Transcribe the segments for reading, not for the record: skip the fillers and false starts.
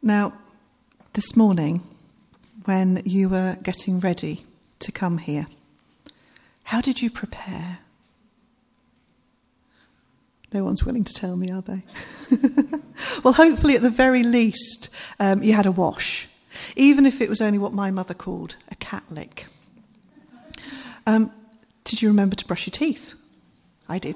Now, this morning, when you were getting ready to come here, how did you prepare? No one's willing to tell me, are they? Well, hopefully at the very least, you had a wash, even if it was only what my mother called a cat lick. Did you remember to brush your teeth? I did.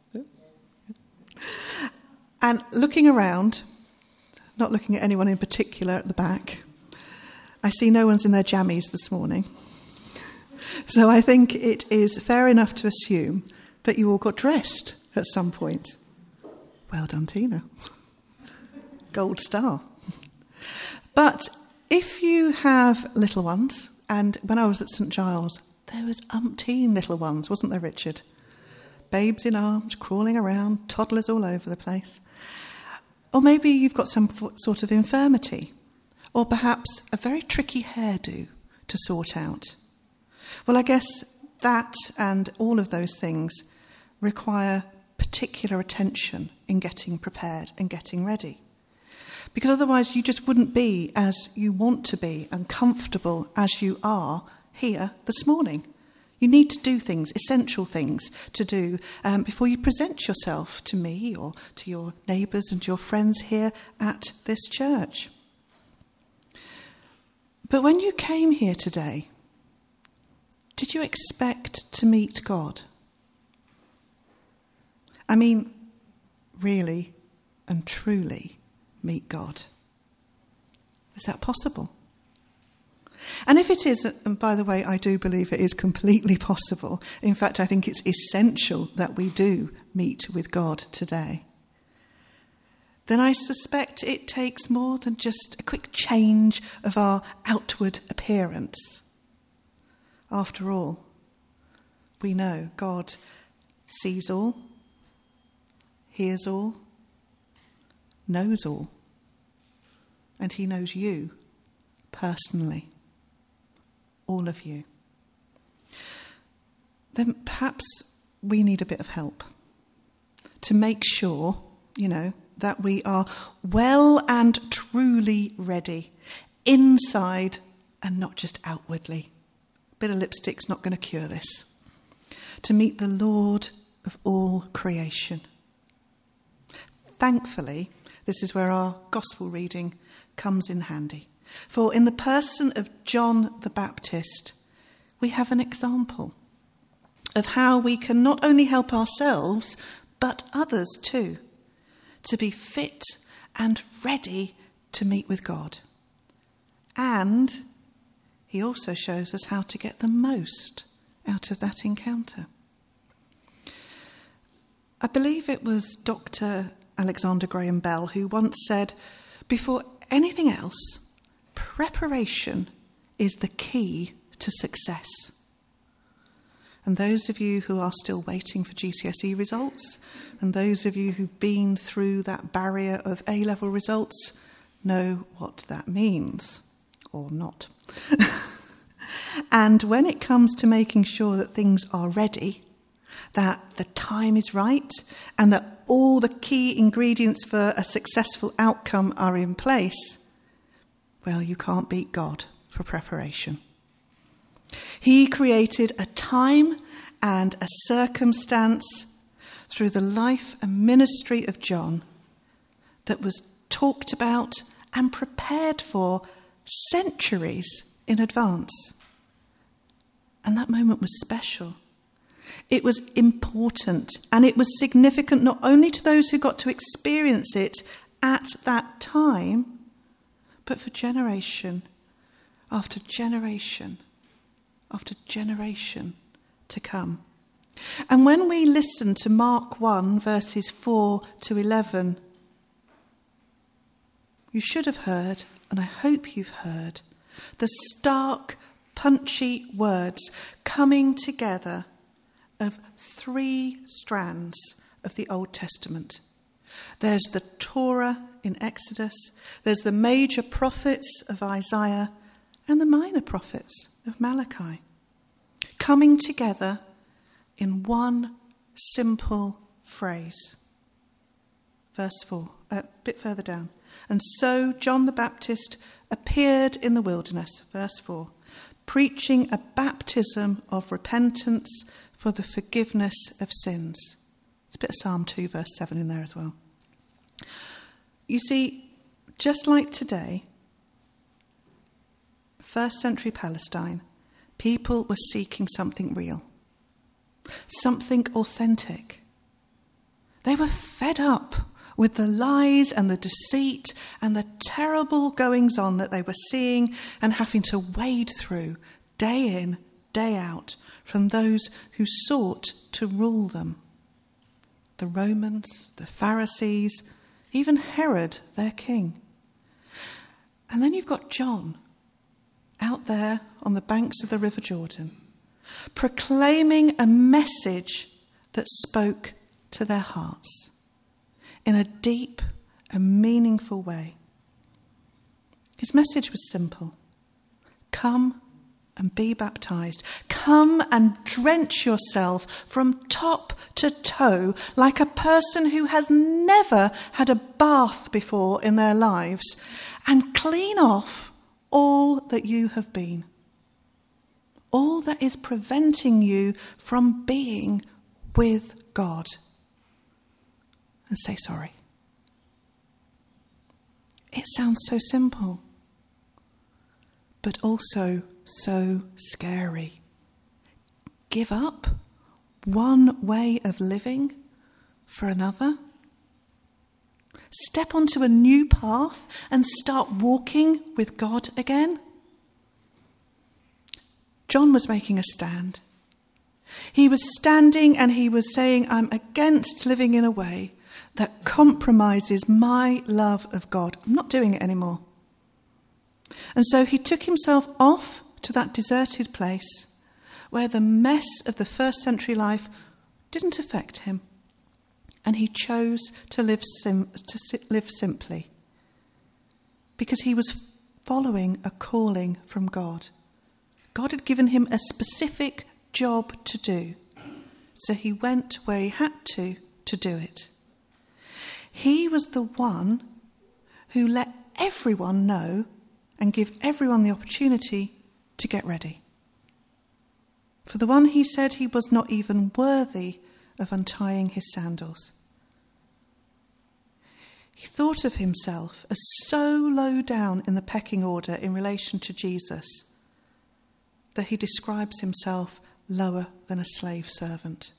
And looking around, not looking at anyone in particular at the back, I see no one's in their jammies this morning. So I think it is fair enough to assume that you all got dressed at some point. Well done, Tina. Gold star. But if you have little ones, and when I was at St Giles, there was umpteen little ones, wasn't there, Richard? Babes in arms, crawling around, toddlers all over the place. Or maybe you've got some sort of infirmity, or perhaps a very tricky hairdo to sort out. Well, I guess that and all of those things require particular attention in getting prepared and getting ready. Because otherwise you just wouldn't be as you want to be and comfortable as you are here this morning. You need to do things, essential things to do before you present yourself to me or to your neighbours and your friends here at this church. But when you came here today, did you expect to meet God? I mean, really and truly meet God. Is that possible? And if it is, and by the way, I do believe it is completely possible. In fact, I think it's essential that we do meet with God today. Then I suspect it takes more than just a quick change of our outward appearance. After all, we know God sees all, hears all, knows all, and he knows you personally. All of you. Then perhaps we need a bit of help to make sure, that we are well and truly ready, inside and not just outwardly. A bit of lipstick's not going to cure this. To meet the Lord of all creation. Thankfully, this is where our gospel reading comes in handy. For in the person of John the Baptist, we have an example of how we can not only help ourselves, but others too, to be fit and ready to meet with God. And he also shows us how to get the most out of that encounter. I believe it was Dr. Alexander Graham Bell who once said, before anything else, preparation is the key to success. And those of you who are still waiting for GCSE results, and those of you who've been through that barrier of A-level results, know what that means, or not. And when it comes to making sure that things are ready, that the time is right, and that all the key ingredients for a successful outcome are in place, well, you can't beat God for preparation. He created a time and a circumstance through the life and ministry of John that was talked about and prepared for centuries in advance. And that moment was special. It was important, and it was significant not only to those who got to experience it at that time, but for generation after generation after generation to come. And when we listen to Mark 1, verses 4 to 11, you should have heard, and I hope you've heard, the stark, punchy words coming together of three strands of the Old Testament. There's the Torah in Exodus, there's the major prophets of Isaiah, and the minor prophets of Malachi, coming together in one simple phrase. verse 4, a bit further down. And so John the Baptist appeared in the wilderness, verse 4, preaching a baptism of repentance for the forgiveness of sins. It's a bit of Psalm 2, verse 7 in there as well. You see, just like today, first century Palestine, people were seeking something real, something authentic. They were fed up with the lies and the deceit and the terrible goings-on that they were seeing and having to wade through day in, day out from those who sought to rule them. The Romans, the Pharisees, even Herod, their king. And then you've got John out there on the banks of the River Jordan, proclaiming a message that spoke to their hearts in a deep and meaningful way. His message was simple. Come and be baptized. Come and drench yourself from top to toe like a person who has never had a bath before in their lives, and clean off all that you have been. All that is preventing you from being with God. And say sorry. It sounds so simple, but also so scary. Give up one way of living for another. Step onto a new path and start walking with God again. John was making a stand. He was standing and he was saying, I'm against living in a way that compromises my love of God. I'm not doing it anymore. And so he took himself off to that deserted place where the mess of the first century life didn't affect him. And he chose to live simply because he was following a calling from God. God had given him a specific job to do, so he went where he had to do it. He was the one who let everyone know and give everyone the opportunity to get ready. For the one he said he was not even worthy of untying his sandals. He thought of himself as so low down in the pecking order in relation to Jesus that he describes himself lower than a slave servant.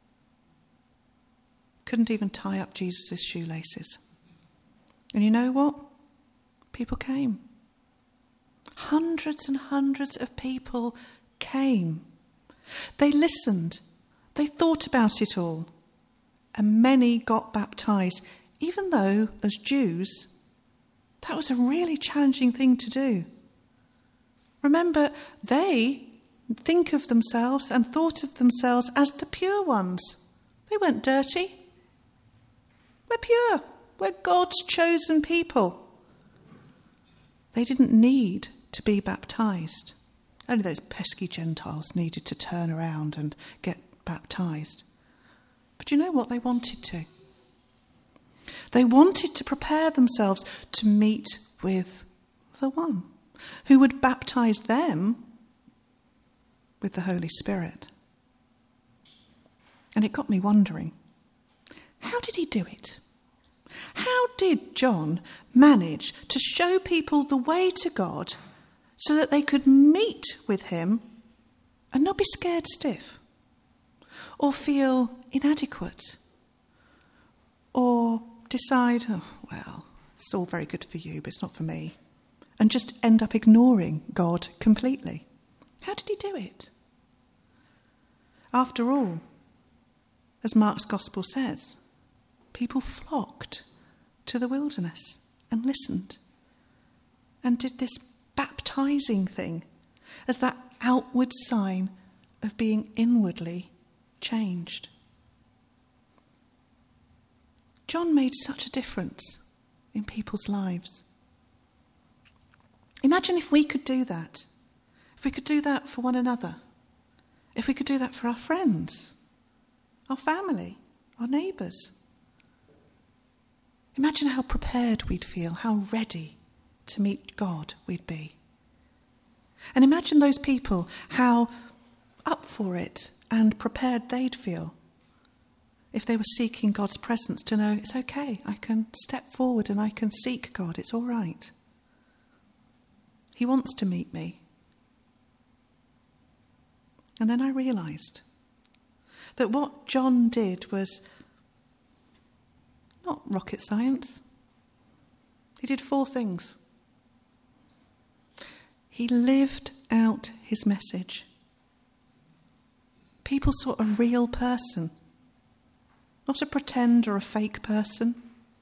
Couldn't even tie up Jesus' shoelaces. And you know what? People came. Hundreds and hundreds of people came. They listened. They thought about it all. And many got baptized, even though, as Jews, that was a really challenging thing to do. Remember, they think of themselves and thought of themselves as the pure ones. They weren't dirty. We're pure. We're God's chosen people. They didn't need to be baptized. Only those pesky Gentiles needed to turn around and get baptized. But you know what? They wanted to. They wanted to prepare themselves to meet with the one who would baptize them with the Holy Spirit. And it got me wondering, how did he do it? How did John manage to show people the way to God so that they could meet with him and not be scared stiff or feel inadequate or decide, oh, well, it's all very good for you, but it's not for me, and just end up ignoring God completely? How did he do it? After all, as Mark's Gospel says, people flocked to the wilderness and listened and did this baptizing thing as that outward sign of being inwardly changed. John made such a difference in people's lives. Imagine if we could do that. If we could do that for one another. If we could do that for our friends, our family, our neighbours. Imagine how prepared we'd feel, how ready to meet God we'd be. And imagine those people, how up for it and prepared they'd feel if they were seeking God's presence, to know it's okay, I can step forward and I can seek God, it's all right. He wants to meet me. And then I realised that what John did was not rocket science. He did 4 things. He lived out his message. People saw a real person, not a pretend or a fake person.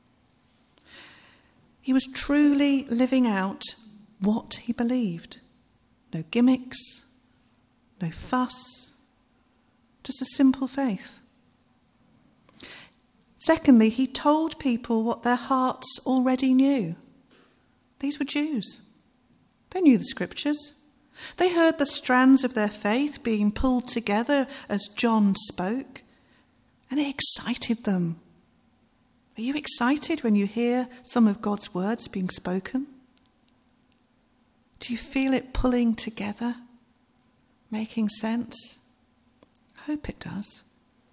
He was truly living out what he believed. No gimmicks, no fuss, just a simple faith. Secondly, he told people what their hearts already knew. These were Jews. They knew the scriptures. They heard the strands of their faith being pulled together as John spoke, and it excited them. Are you excited when you hear some of God's words being spoken? Do you feel it pulling together, making sense? I hope it does.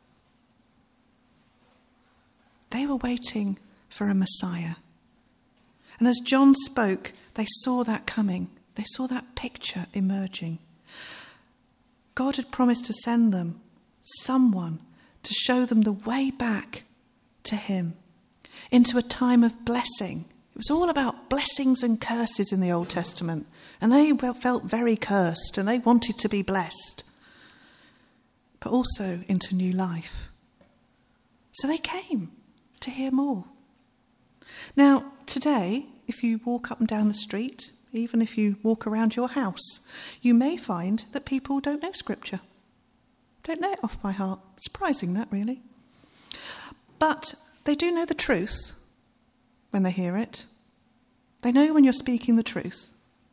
They were waiting for a Messiah. And as John spoke, they saw that coming. They saw that picture emerging. God had promised to send them someone to show them the way back to him, into a time of blessing. It was all about blessings and curses in the Old Testament. And they felt very cursed and they wanted to be blessed, but also into new life. So they came to hear more. Now, today, if you walk up and down the street, even if you walk around your house, you may find that people don't know Scripture. Don't know it off by heart. Surprising, that, really. But they do know the truth when they hear it. They know when you're speaking the truth.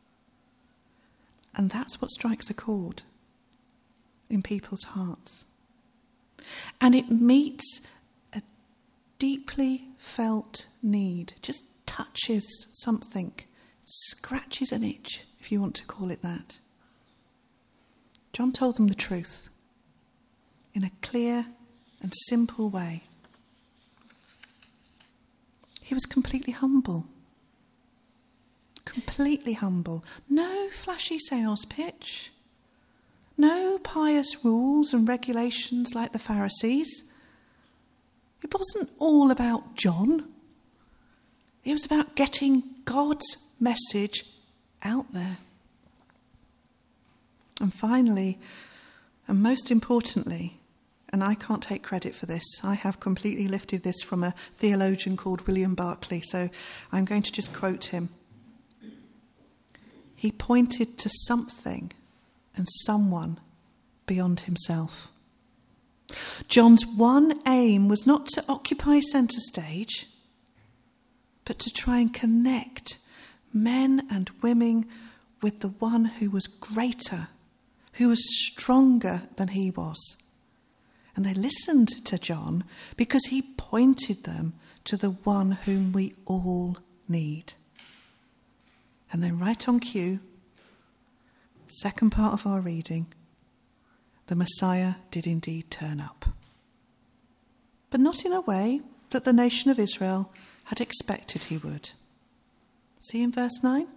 And that's what strikes a chord in people's hearts. And it meets a deeply felt need, just touches something, scratches an itch, if you want to call it that. John told them the truth in a clear and simple way. He was completely humble. Completely humble. No flashy sales pitch. No pious rules and regulations like the Pharisees. It wasn't all about John. It was about getting God's message out there. And finally, and most importantly, and I can't take credit for this, I have completely lifted this from a theologian called William Barclay, so I'm going to just quote him. He pointed to something and someone beyond himself. John's one aim was not to occupy centre stage, but to try and connect men and women with the one who was greater, who was stronger than he was. And they listened to John because he pointed them to the one whom we all need. And then right on cue, second part of our reading, the Messiah did indeed turn up. But not in a way that the nation of Israel had expected he would. See in verse 9?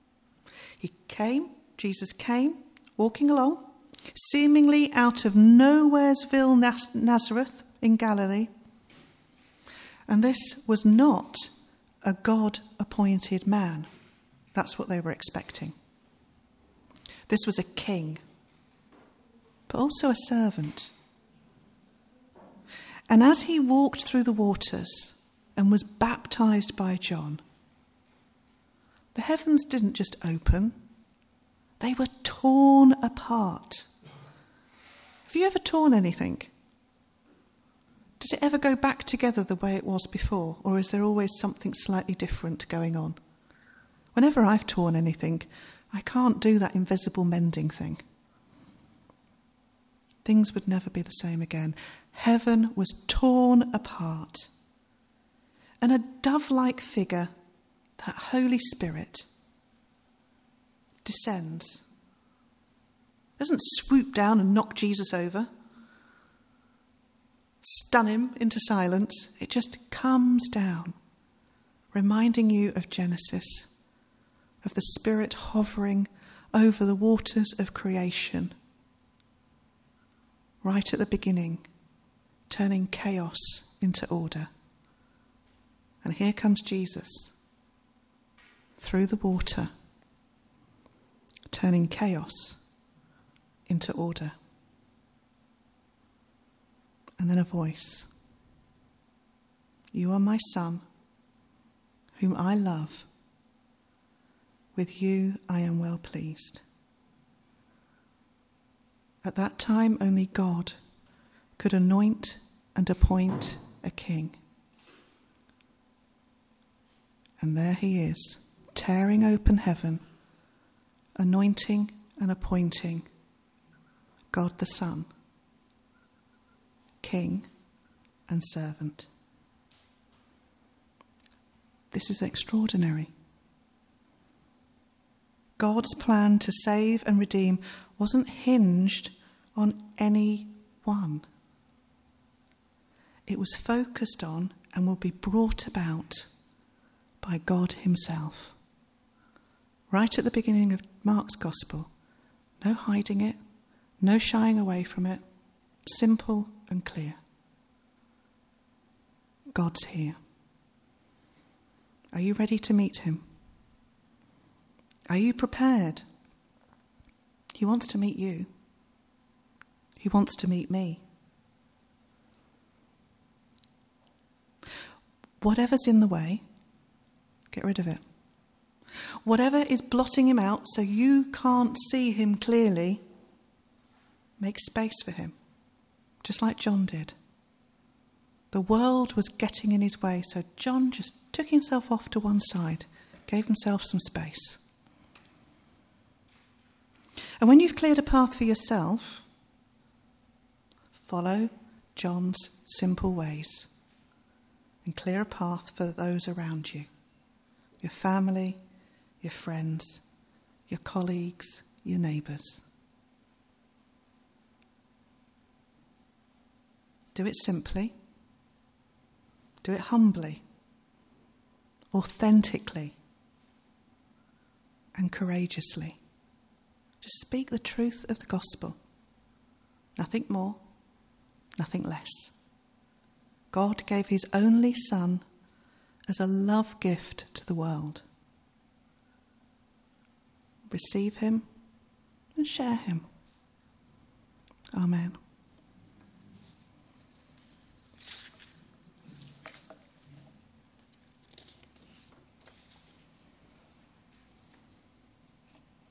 Jesus came, walking along, seemingly out of Nowheresville, Nazareth in Galilee. And this was not a God-appointed man. That's what they were expecting. This was a king, but also a servant. And as he walked through the waters and was baptized by John, the heavens didn't just open, they were torn apart. Have you ever torn anything? Does it ever go back together the way it was before, or is there always something slightly different going on? Whenever I've torn anything, I can't do that invisible mending thing. Things would never be the same again. Heaven was torn apart. And a dove-like figure, that Holy Spirit, descends. Doesn't swoop down and knock Jesus over, stun him into silence. It just comes down, reminding you of Genesis, of the Spirit hovering over the waters of creation, right at the beginning, turning chaos into order. And here comes Jesus, through the water, turning chaos into order. And then a voice. You are my Son, whom I love. With you I am well pleased. At that time only God could anoint and appoint a king. And there he is, tearing open heaven, anointing and appointing God the Son, King and servant. This is extraordinary. God's plan to save and redeem wasn't hinged on any one. It was focused on and will be brought about by God himself. Right at the beginning of Mark's Gospel, no hiding it, no shying away from it, simple and clear. God's here. Are you ready to meet him? Are you prepared? He wants to meet you. He wants to meet me. Whatever's in the way, get rid of it. Whatever is blotting him out so you can't see him clearly, make space for him, just like John did. The world was getting in his way, so John just took himself off to one side, gave himself some space. And when you've cleared a path for yourself, follow John's simple ways and clear a path for those around you, your family, your friends, your colleagues, your neighbours. Do it simply. Do it humbly, authentically, and courageously. Just speak the truth of the gospel. Nothing more, nothing less. God gave his only Son as a love gift to the world. Receive him and share him. Amen.